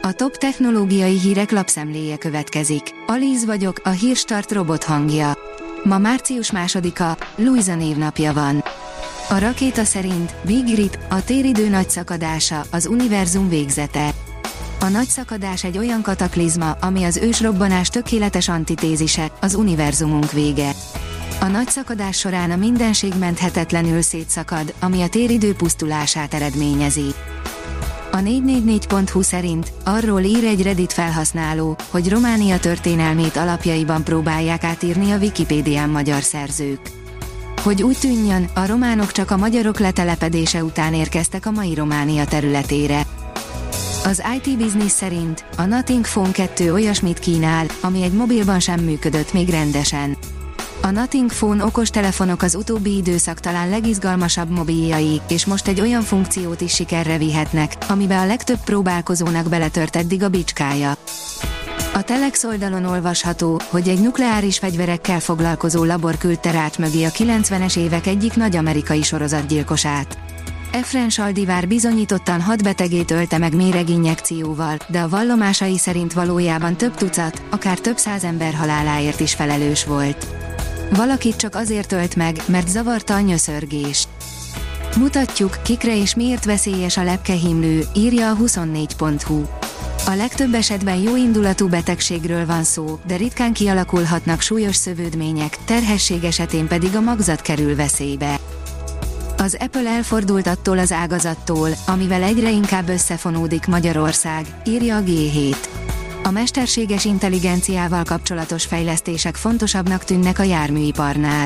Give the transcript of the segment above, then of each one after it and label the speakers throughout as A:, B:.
A: A top technológiai hírek lapszemléje következik. Alíz vagyok, a Hírstart robot hangja. Ma március 2-a, Luisa névnapja van. A rakéta szerint Big Rip, a téridő nagy szakadása, az univerzum végzete. A nagy szakadás egy olyan kataklizma, ami az ősrobbanás tökéletes antitézise, az univerzumunk vége. A nagy szakadás során a mindenség menthetetlenül szétszakad, ami a téridő pusztulását eredményezi. A 444.hu szerint arról ír egy Reddit felhasználó, hogy Románia történelmét alapjaiban próbálják átírni a Wikipédián magyar szerzők. Hogy úgy tűnjön, a románok csak a magyarok letelepedése után érkeztek a mai Románia területére. Az IT Business szerint a Nothing Phone 2 olyasmit kínál, ami egy mobilban sem működött még rendesen. A Nothing Phone okostelefonok az utóbbi időszak talán legizgalmasabb mobiljai, és most egy olyan funkciót is sikerre vihetnek, amibe a legtöbb próbálkozónak beletört eddig a bicskája. A Telex oldalon olvasható, hogy egy nukleáris fegyverekkel foglalkozó labor küldte rács mögé a 90-es évek egyik nagy amerikai sorozatgyilkosát. Efren Saldivár bizonyítottan 6 betegét ölte meg méreginjekcióval, de a vallomásai szerint valójában több tucat, akár több száz ember haláláért is felelős volt. Valakit csak azért ölt meg, mert zavarta a nyöszörgést. Mutatjuk, kikre és miért veszélyes a lepkehímlő, írja a 24.hu. A legtöbb esetben jóindulatú betegségről van szó, de ritkán kialakulhatnak súlyos szövődmények, terhesség esetén pedig a magzat kerül veszélybe. Az Apple elfordult attól az ágazattól, amivel egyre inkább összefonódik Magyarország, írja a G7. A mesterséges intelligenciával kapcsolatos fejlesztések fontosabbnak tűnnek a járműiparnál.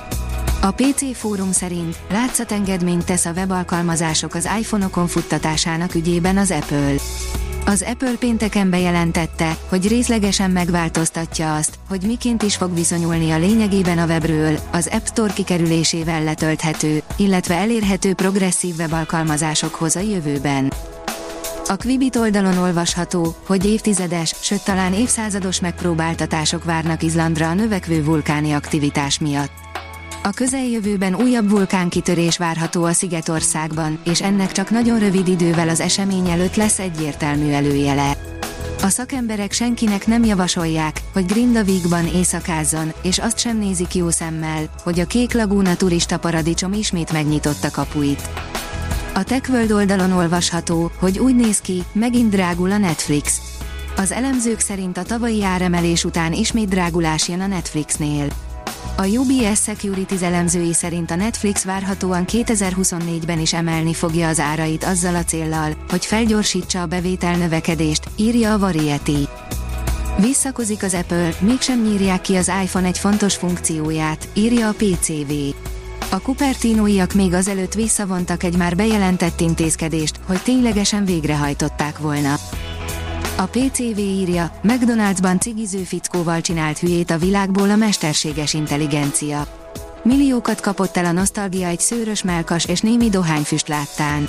A: A PC Fórum szerint látszatengedményt tesz a webalkalmazások az iPhone-okon futtatásának ügyében az Apple. Az Apple pénteken bejelentette, hogy részlegesen megváltoztatja azt, hogy miként is fog viszonyulni a lényegében a webről, az App Store kikerülésével letölthető, illetve elérhető progresszív webalkalmazásokhoz a jövőben. A Quibbit oldalon olvasható, hogy évtizedes, sőt talán évszázados megpróbáltatások várnak Izlandra a növekvő vulkáni aktivitás miatt. A közeljövőben újabb vulkánkitörés várható a Szigetországban, és ennek csak nagyon rövid idővel az esemény előtt lesz egyértelmű előjele. A szakemberek senkinek nem javasolják, hogy Grindavigban éjszakázzon, és azt sem nézik jó szemmel, hogy a Kék Lagúna turista paradicsom ismét megnyitotta kapuit. A TechWorld oldalon olvasható, hogy úgy néz ki, megint drágul a Netflix. Az elemzők szerint a tavalyi áremelés után ismét drágulás jön a Netflixnél. A UBS Securities elemzői szerint a Netflix várhatóan 2024-ben is emelni fogja az árait azzal a céllal, hogy felgyorsítsa a bevételnövekedést, írja a Variety. Visszakozik az Apple, mégsem nyírják ki az iPhone egy fontos funkcióját, írja a PCV. A Cupertino-iak még azelőtt visszavontak egy már bejelentett intézkedést, hogy ténylegesen végrehajtották volna. A PCV írja, McDonald'sban cigiző fickóval csinált hülyét a világból a mesterséges intelligencia. Milliókat kapott el a nosztalgia egy szőrös mellkas és némi dohányfüst láttán.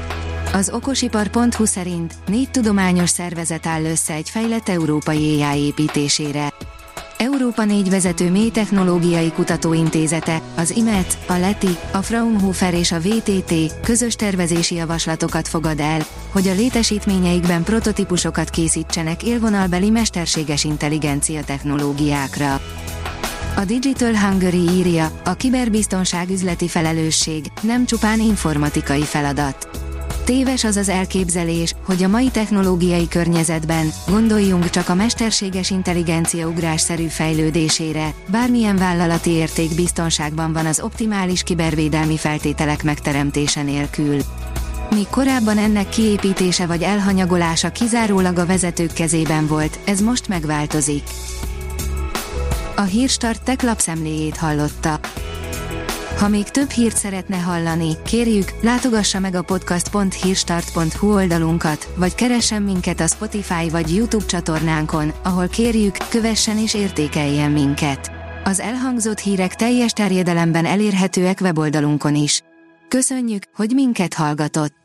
A: Az okosipar.hu szerint 4 tudományos szervezet áll össze egy fejlett európai AI építésére. Európa 4 vezető mélytechnológiai kutatóintézete, az IMET, a LETI, a Fraunhofer és a VTT közös tervezési javaslatokat fogad el, hogy a létesítményeikben prototípusokat készítsenek élvonalbeli mesterséges intelligencia technológiákra. A Digital Hungary írja, a kiberbiztonság üzleti felelősség, nem csupán informatikai feladat. Téves az az elképzelés, hogy a mai technológiai környezetben, gondoljunk csak a mesterséges intelligencia ugrásszerű fejlődésére, bármilyen vállalati érték biztonságban van az optimális kibervédelmi feltételek megteremtése nélkül. Míg korábban ennek kiépítése vagy elhanyagolása kizárólag a vezetők kezében volt, ez most megváltozik. A Hírstart Tech lapszemléjét hallotta. Ha még több hírt szeretne hallani, kérjük, látogassa meg a podcast.hírstart.hu oldalunkat, vagy keressen minket a Spotify vagy YouTube csatornánkon, ahol kérjük, kövessen és értékeljen minket. Az elhangzott hírek teljes terjedelemben elérhetőek weboldalunkon is. Köszönjük, hogy minket hallgatott!